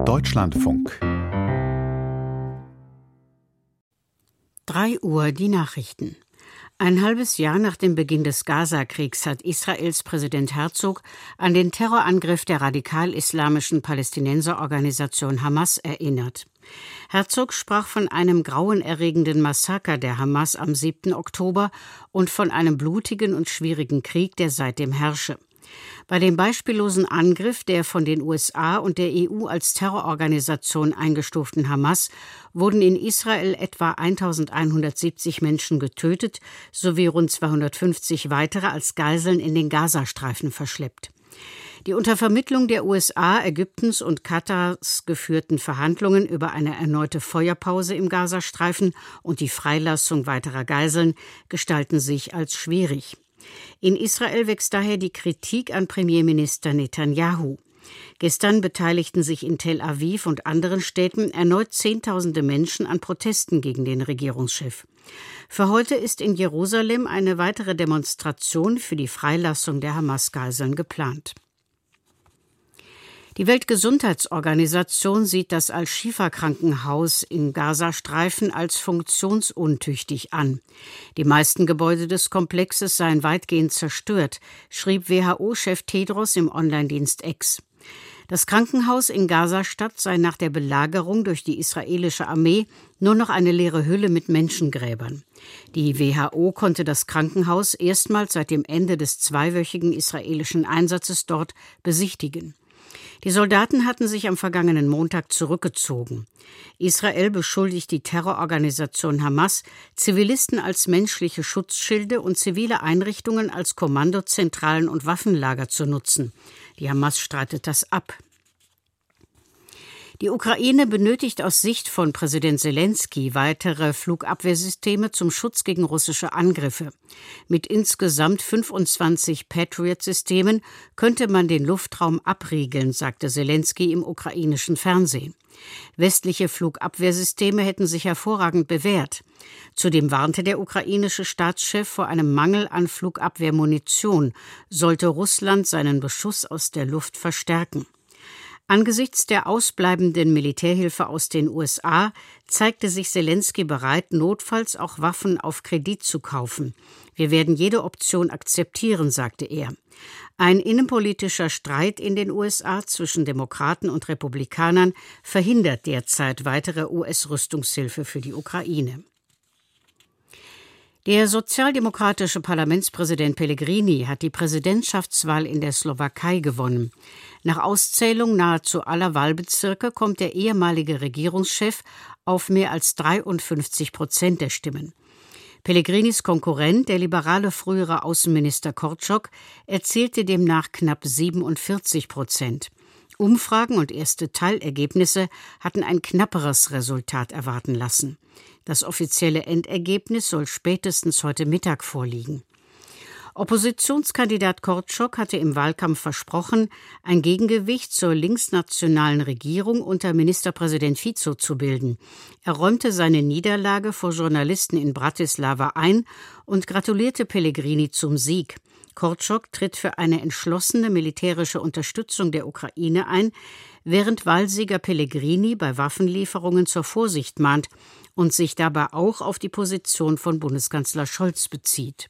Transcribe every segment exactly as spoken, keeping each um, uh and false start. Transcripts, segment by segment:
Deutschlandfunk. drei Uhr die Nachrichten. Ein halbes Jahr nach dem Beginn des Gaza-Kriegs hat Israels Präsident Herzog an den Terrorangriff der radikal-islamischen Palästinenserorganisation Hamas erinnert. Herzog sprach von einem grauenerregenden Massaker der Hamas am siebten Oktober und von einem blutigen und schwierigen Krieg, der seitdem herrsche. Bei dem beispiellosen Angriff der von den U S A und der E U als Terrororganisation eingestuften Hamas wurden in Israel etwa eintausendeinhundertsiebzig Menschen getötet sowie rund zweihundertfünfzig weitere als Geiseln in den Gazastreifen verschleppt. Die unter Vermittlung der U S A, Ägyptens und Katars geführten Verhandlungen über eine erneute Feuerpause im Gazastreifen und die Freilassung weiterer Geiseln gestalten sich als schwierig. In Israel wächst daher die Kritik an Premierminister Netanyahu. Gestern beteiligten sich in Tel Aviv und anderen Städten erneut Zehntausende Menschen an Protesten gegen den Regierungschef. Für heute ist in Jerusalem eine weitere Demonstration für die Freilassung der Hamas-Geiseln geplant. Die Weltgesundheitsorganisation sieht das Al-Shifa-Krankenhaus im Gazastreifen als funktionsuntüchtig an. Die meisten Gebäude des Komplexes seien weitgehend zerstört, schrieb W H O-Chef Tedros im Online-Dienst X. Das Krankenhaus in Gazastadt sei nach der Belagerung durch die israelische Armee nur noch eine leere Hülle mit Menschengräbern. Die W H O konnte das Krankenhaus erstmals seit dem Ende des zweiwöchigen israelischen Einsatzes dort besichtigen. Die Soldaten hatten sich am vergangenen Montag zurückgezogen. Israel beschuldigt die Terrororganisation Hamas, Zivilisten als menschliche Schutzschilde und zivile Einrichtungen als Kommandozentralen und Waffenlager zu nutzen. Die Hamas streitet das ab. Die Ukraine benötigt aus Sicht von Präsident Selenskyj weitere Flugabwehrsysteme zum Schutz gegen russische Angriffe. Mit insgesamt fünfundzwanzig Patriot-Systemen könnte man den Luftraum abriegeln, sagte Selenskyj im ukrainischen Fernsehen. Westliche Flugabwehrsysteme hätten sich hervorragend bewährt. Zudem warnte der ukrainische Staatschef vor einem Mangel an Flugabwehrmunition, sollte Russland seinen Beschuss aus der Luft verstärken. Angesichts der ausbleibenden Militärhilfe aus den U S A zeigte sich Selenskyj bereit, notfalls auch Waffen auf Kredit zu kaufen. Wir werden jede Option akzeptieren, sagte er. Ein innenpolitischer Streit in den U S A zwischen Demokraten und Republikanern verhindert derzeit weitere U S-Rüstungshilfe für die Ukraine. Der sozialdemokratische Parlamentspräsident Pellegrini hat die Präsidentschaftswahl in der Slowakei gewonnen. Nach Auszählung nahezu aller Wahlbezirke kommt der ehemalige Regierungschef auf mehr als dreiundfünfzig Prozent der Stimmen. Pellegrinis Konkurrent, der liberale frühere Außenminister Korczok, erzielte demnach knapp siebenundvierzig Prozent. Umfragen und erste Teilergebnisse hatten ein knapperes Resultat erwarten lassen. Das offizielle Endergebnis soll spätestens heute Mittag vorliegen. Oppositionskandidat Korczok hatte im Wahlkampf versprochen, ein Gegengewicht zur linksnationalen Regierung unter Ministerpräsident Fico zu bilden. Er räumte seine Niederlage vor Journalisten in Bratislava ein und gratulierte Pellegrini zum Sieg. Korczok tritt für eine entschlossene militärische Unterstützung der Ukraine ein, während Wahlsieger Pellegrini bei Waffenlieferungen zur Vorsicht mahnt und sich dabei auch auf die Position von Bundeskanzler Scholz bezieht.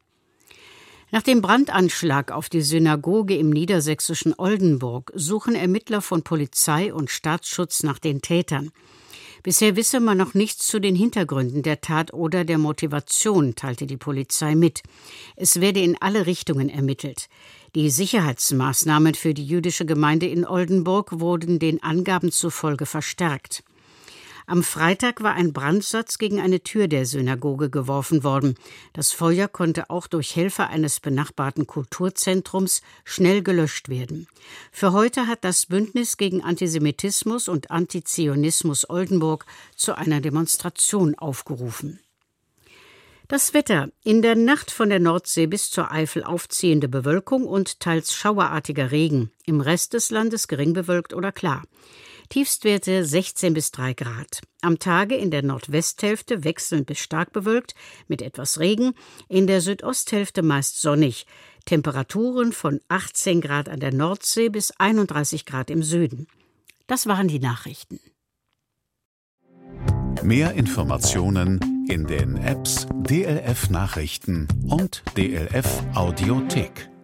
Nach dem Brandanschlag auf die Synagoge im niedersächsischen Oldenburg suchen Ermittler von Polizei und Staatsschutz nach den Tätern. Bisher wisse man noch nichts zu den Hintergründen der Tat oder der Motivation, teilte die Polizei mit. Es werde in alle Richtungen ermittelt. Die Sicherheitsmaßnahmen für die jüdische Gemeinde in Oldenburg wurden den Angaben zufolge verstärkt. Am Freitag war ein Brandsatz gegen eine Tür der Synagoge geworfen worden. Das Feuer konnte auch durch Helfer eines benachbarten Kulturzentrums schnell gelöscht werden. Für heute hat das Bündnis gegen Antisemitismus und Antizionismus Oldenburg zu einer Demonstration aufgerufen. Das Wetter: In der Nacht von der Nordsee bis zur Eifel aufziehende Bewölkung und teils schauerartiger Regen. Im Rest des Landes gering bewölkt oder klar. Tiefstwerte sechzehn bis drei Grad. Am Tage in der Nordwesthälfte wechselnd bis stark bewölkt mit etwas Regen, in der Südosthälfte meist sonnig. Temperaturen von achtzehn Grad an der Nordsee bis einunddreißig Grad im Süden. Das waren die Nachrichten. Mehr Informationen in den Apps D L F Nachrichten und D L F Audiothek.